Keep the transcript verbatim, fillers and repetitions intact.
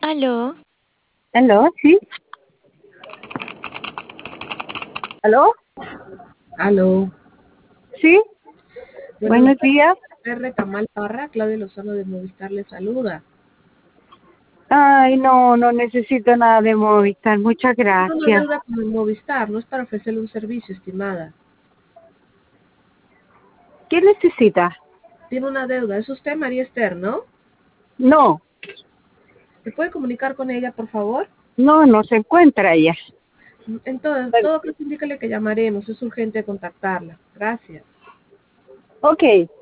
Aló, ¿Aló? ¿Sí? ¿Aló? Aló. ¿Sí? Buenos Buenos días. días, R. Tamal Parra, Claudia Lozano de Movistar le saluda. Ay, no, no necesito nada de Movistar. Muchas Tengo una gracias. deuda con el Movistar, no es para ofrecerle un servicio, estimada. ¿Qué necesita? Tiene una deuda, es usted María Esther, ¿no? No, ¿Se puede comunicar con ella, por favor? no, no se encuentra ella. Entonces, Bueno, todo caso indícale que llamaremos, es urgente contactarla. Gracias. ok.